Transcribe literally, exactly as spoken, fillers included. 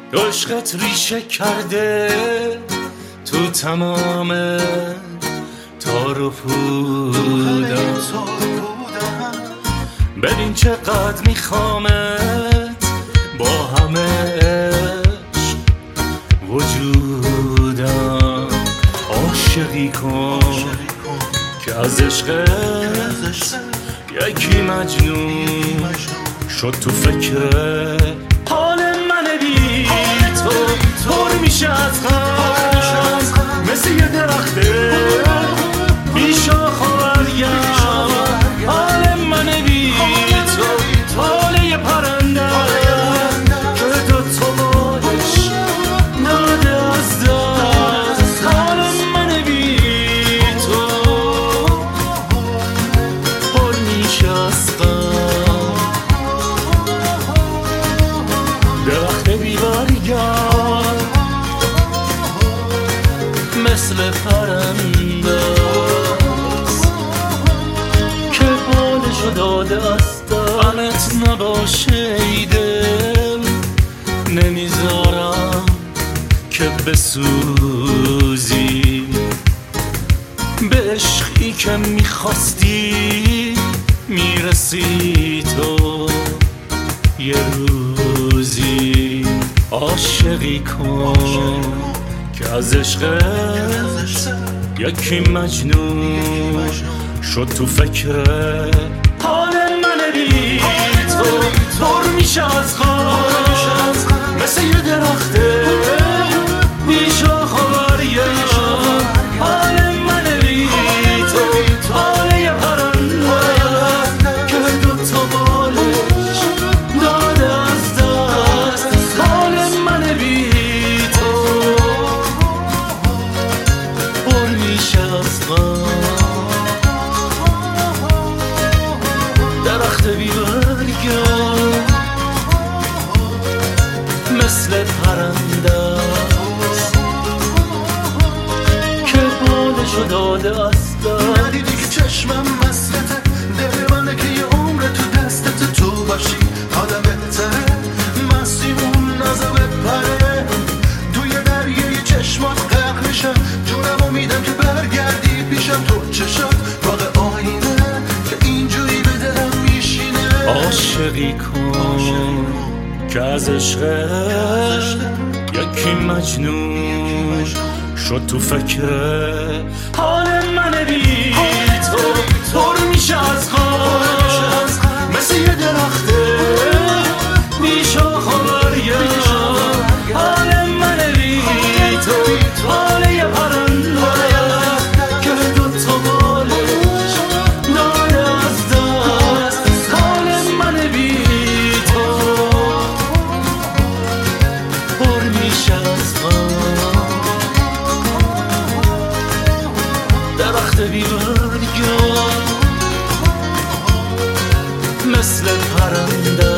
عشقت ریشه کرده تو تمام تار و پودم، ببین چقدر میخوامت با همه عشق وجودم. عاشقی کن که از عشقت یکی مجنون شد تو فکر حال من بی تو طور میشه از غم، مثل یه درخته بی شاخ و برگم. حال من بی تو حال یه پرنده که دو تا بالش داده از دست. حال من بی تو پر میشه از غم، درخت بی برگم مثل پرنده است که بالشو داده است. غمت نباشه ای دل، نمیذارم که بسوزی. به عشقی که میخواستی میرسی تو یه روزی. عاشقی کن که از عشقت یکی مجنون شد تو فکر حال من بی تو طور میشه از غم، مثل یه درخته بی شاخ و برگم. حال من بی تو حال یه پرنده که دو تا بالش داده از دست. حال من بی تو پر میشه از غم، درخت بی برگم مثل پرنده است که بالشو داده است. ندیدی که چشمم مسلته، دل منه که یه عمر تو دستت تو باشی. حالا بهتره مسیمون نزا بپره، توی دریه چشمات غرق میشم. جونمو میدم که برگردی پیشم، تو چشات باغ آینه که اینجوری به دلم میشینه. عاشقی کن که از عشقت یکی مجنون شد تو فکر حال من بی تو طور میشه از غم، مثل یه درخته بی شاخ و برگم. حال من بی تو حال یه پرنده که دو تا بالش داده از دست. حال من بی تو پر میشه از غم، درخت بی برگم مثل پرنده